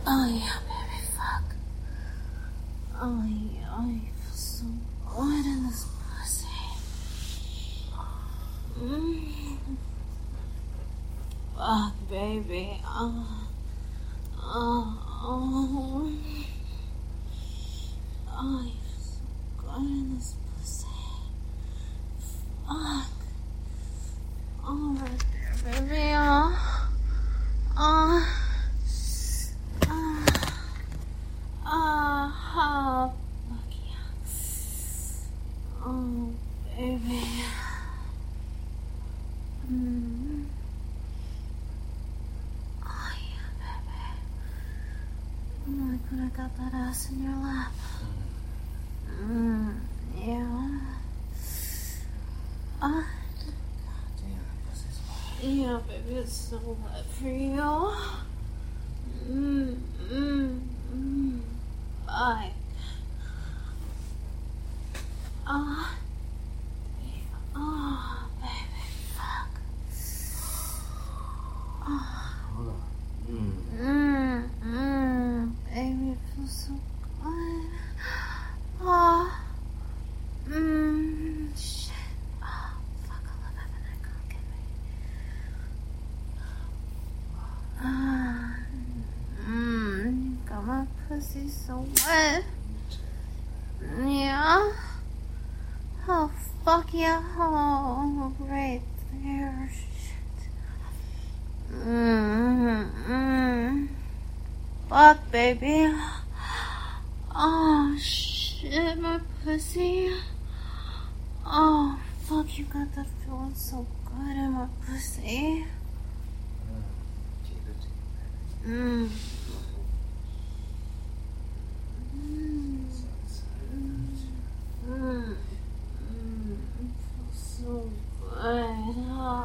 Oh yeah, baby, fuck. Oh yeah, I feel so good in this pussy. Fuck, baby. Oh, I feel so good in this pussy. Fuck. Oh, right there, baby. Oh, fuck yeah. Oh, baby. Oh, yeah, baby. Oh, I could have got that ass in your lap. Yeah. Yeah, baby, it's so wet for you. Bye. Baby, fuck. Baby, it feels so good. Shit. Fuck, I love having that cock in me. You got my pussy so wet. Yeah. Oh, fuck yeah. Oh, right there. Shit. Fuck, baby. Oh, shit, my pussy. Oh, fuck, you got that feeling so good in my pussy. So good.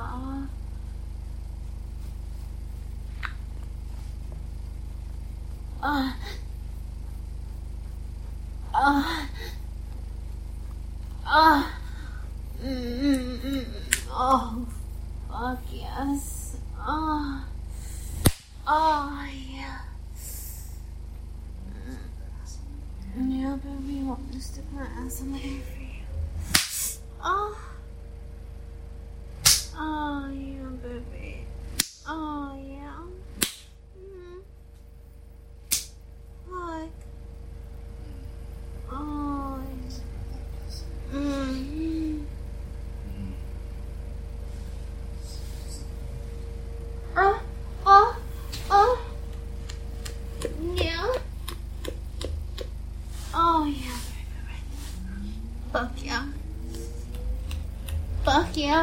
Oh, fuck yes. Oh, yeah. Yeah, baby, you want me to stick my ass in the air for you? Oh, yeah, baby. Oh, yeah. What? Oh, yeah. Oh, yeah, baby. Fuck yeah. Fuck yeah.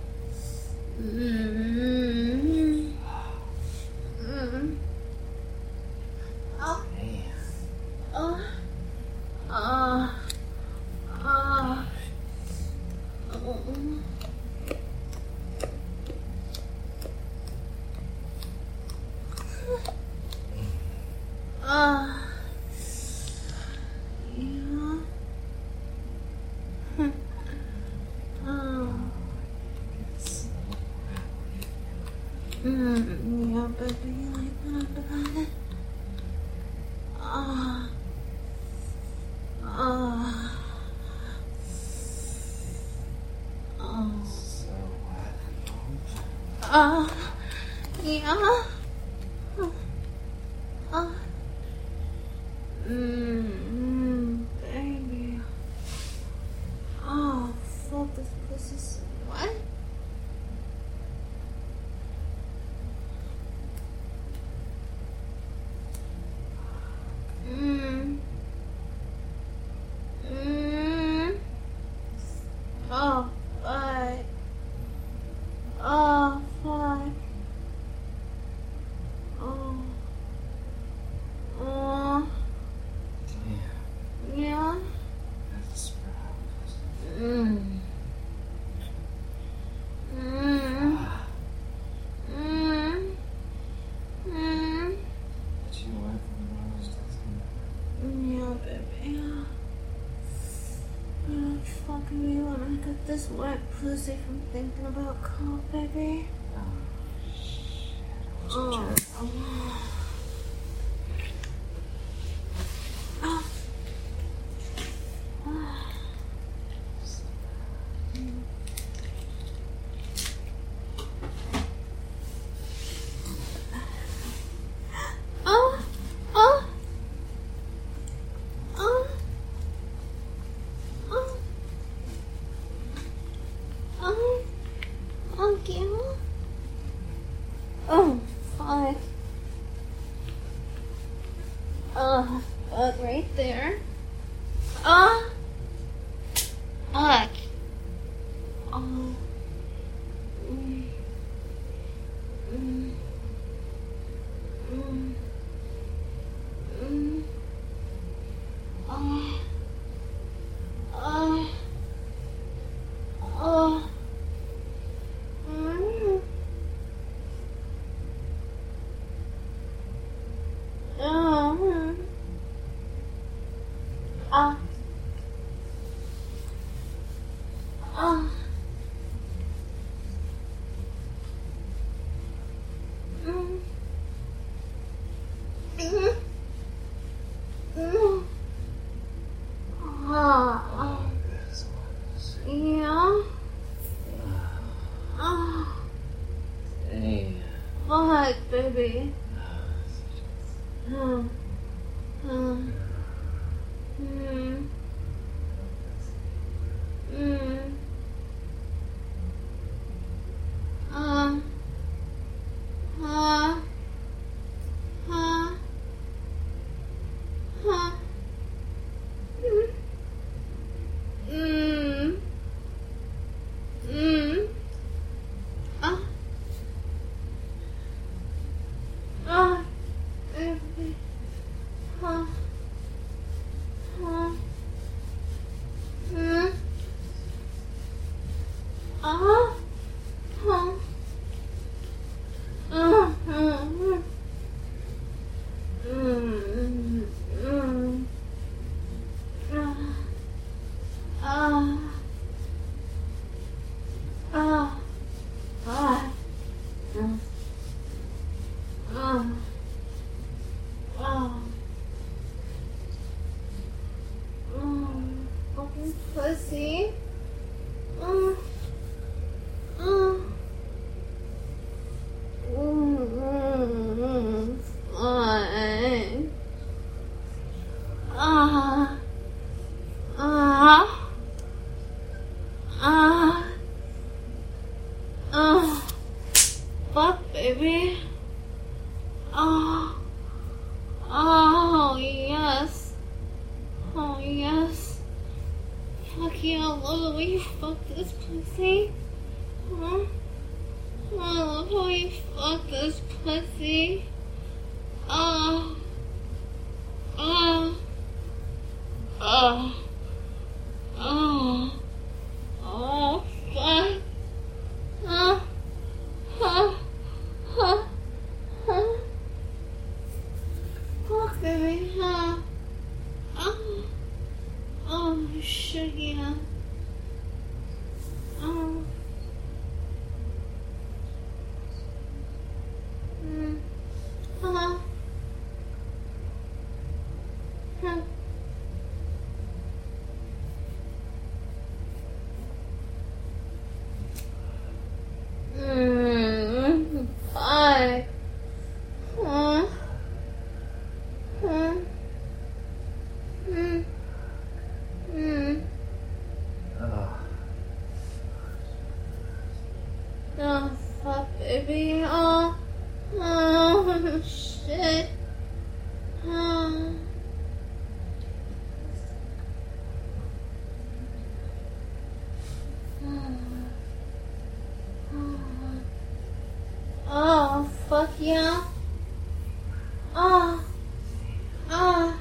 Yeah, baby, you like when I'm about it? Yeah. Baby. Oh, fuck, this pussy's so wet. Oh, fuck. Oh, fuck. Yeah. Yeah, baby. You're fucking me when I got this wet pussy from thinking about cock, baby. Oh, fuck, right there. Oh. Fuck. Oh. Mm. Mm. Mm. Mm. Oh. Oh. Oh. Mm. Oh. Ah. Ah. Mm. Mm. Mm. Ah. Yeah. Ah. Hey. Fuck, baby. Hmm. Hmm. Hmm. Hmm. Uh. Huh. Huh. Huh. Mm. Mm. Ah. Ah. Baby. Huh. Huh. Hmm. Ah. Huh. Mm. Mm. Mm. Ah. Ah. Ah. Mm. Ah. Ah. Fucking pussy. Mm. Mm. Fine. Ah. Ah. Ah. Ah. Fuck, baby. Oh. Oh, yes. Oh, yes. Fuck yeah, I love the way you fuck this pussy. Huh? Oh, I love how you fuck this pussy. Oh. Oh. Oh. Oh. Oh, fuck. Huh? Huh? Huh? Huh? Fuck, baby, huh? Oh. Oh, shit, yeah. Oh. Mm. Huh? Huh? Fuck. Huh? Huh? Mm. Mm. Oh. Oh, fuck, baby. Oh. Oh, shit. Oh. Oh, fuck yeah. Oh. Oh.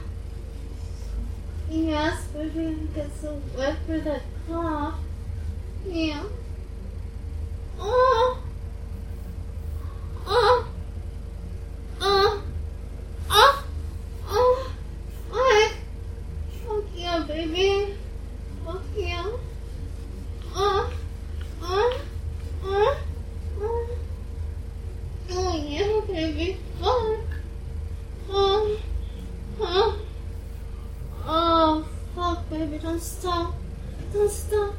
Yes, baby, I get so wet for that cough. Yeah. Oh. Oh. Oh. Oh. Oh. Fuck. Fuck yeah, baby. Fuck yeah. Oh. Oh. Oh. Oh. Oh yeah, baby. Fuck. Oh. Oh. Oh, fuck, baby, don't stop. Don't stop.